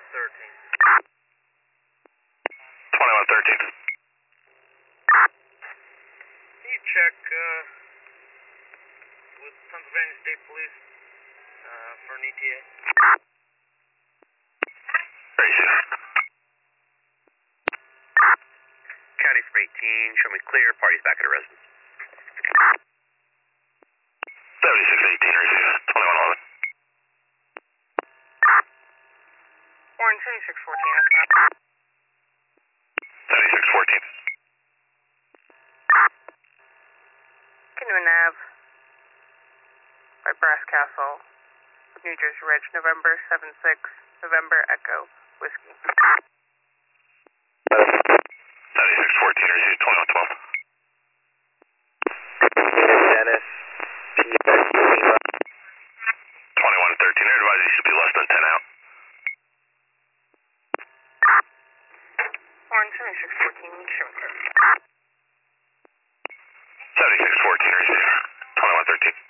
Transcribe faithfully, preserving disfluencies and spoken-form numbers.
thirteen. twenty-one thirteen. Can you check uh, with Pennsylvania State Police uh, for an E T A? Very soon. County from eighteen, show me clear, parties back at a residence. seventy-six eighteen, receive. twenty-one eleven. Orange seventy-six fourteen, seventy-six fourteen. Canoe Nav by Brass Castle, New Jersey Ridge, November seven six, November Echo, Whiskey. seventy-six fourteen, receive. twenty-one twelve. Dennis, twenty-one thirteen, I advise you should be less than ten out. Orange seventy-six fourteen, show me clear. seventy-six fourteen, receive. twenty-one thirteen.